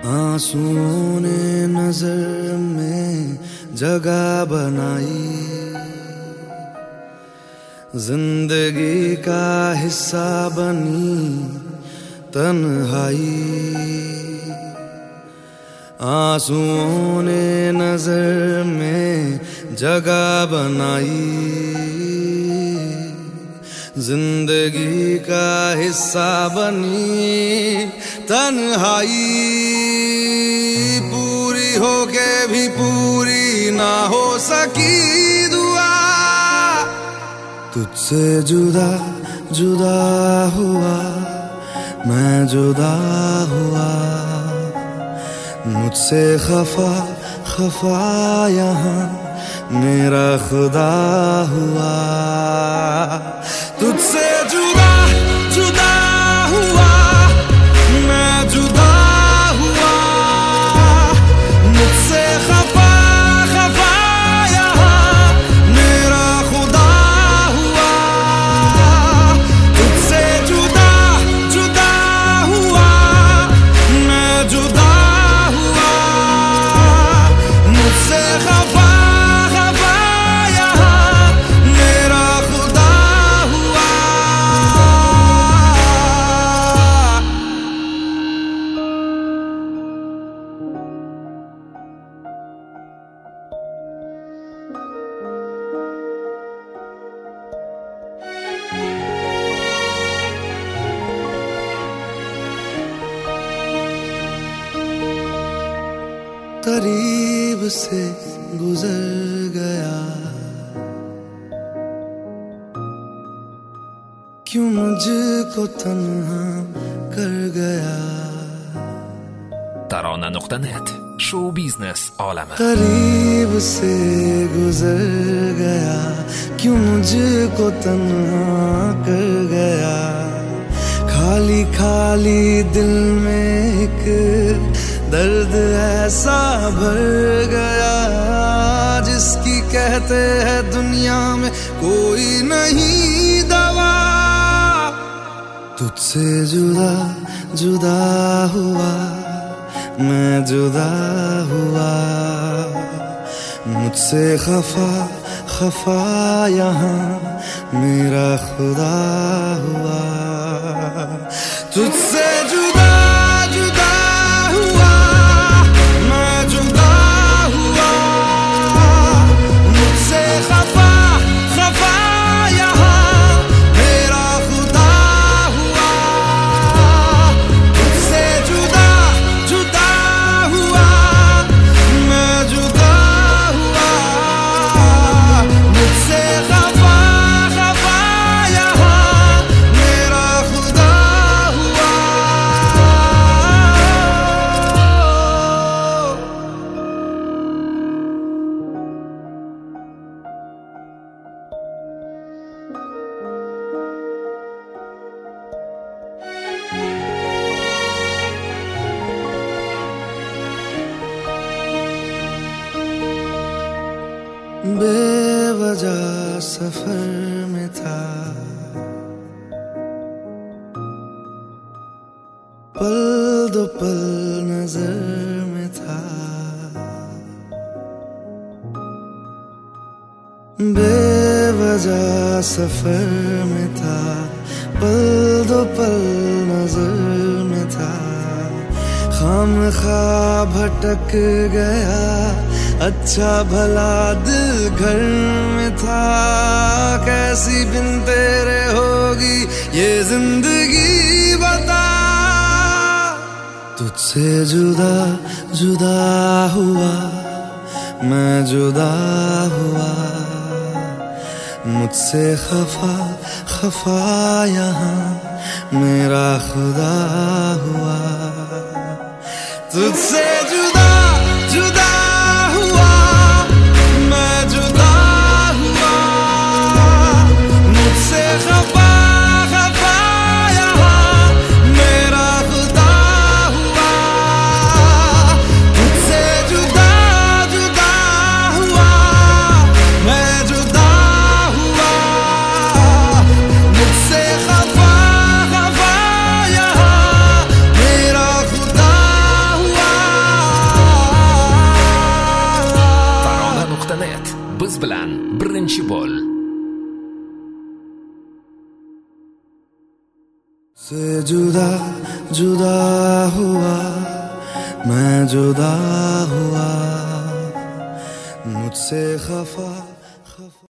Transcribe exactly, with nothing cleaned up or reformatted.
आंसुओं ने नजर में जगह बनाई, जिंदगी का हिस्सा बनी तन्हाई। आंसुओं ने नजर में जगह बनाई, जिंदगी का हिस्सा बनी तन्हाई। पूरी होके भी पूरी ना हो सकी दुआ, तुझसे जुदा जुदा हुआ मैं जुदा हुआ। मुझसे खफा खफा यहाँ मेरा खुदा हुआ। तुझसे जुदा जुदा हुआ मैं जुदा हुआ। मुझसे खफा खफा यहाँ मेरा खुदा हुआ। तुझसे जुदा जुदा हुआ मैं जुदा हुआ। मुझसे खफा करीब से गुजर गया, क्यों मुझको तन्हा कर गया। Tarana nuqta net show business olami. करीब से गुजर गया, क्यों मुझको तन्हा कर गया। खाली खाली दिल में एक दर्द ऐसा भर गया, जिसकी कहते हैं दुनिया में कोई नहीं दवा। तुझसे जुदा जुदा हुआ मैं जुदा हुआ। मुझसे खफा खफा यहाँ मेरा खुदा हुआ। तुझसे जुदा जुदा हुआ मैं जुदा हुआ। मुझसे खफा खफा यहाँ मेरा खुदा हुआ। तुझसे जुदा जुदा हुआ मैं जुदा हुआ। मुझसे खफा खफा यहाँ मेरा खुदा हुआ। बेवजह सफर में था, पल दो पल नजर में था। बेवजह सफर में था, पल दो पल नजर में था। खामखा भटक गया, अच्छा भला दिल घर में था। कैसी बिन तेरे होगी ये जिंदगी बता। तुझसे जुदा जुदा हुआ मैं जुदा हुआ। मुझसे खफा खफा यहाँ मेरा खुदा हुआ। तुझसे जुदा जुदा हुआ मैं जुदा हुआ। मुझसे खफा खफा यहाँ मेरा खुदा हुआ। तुझसे जुदा जुदा हुआ मैं जुदा हुआ। मुझसे खफा खफा यहाँ मेरा खुदा हुआ। net. Biz bilan birinchi bo'l. से जुदा जुदा हुआ मैं जुदा हुआ मुझसे खफा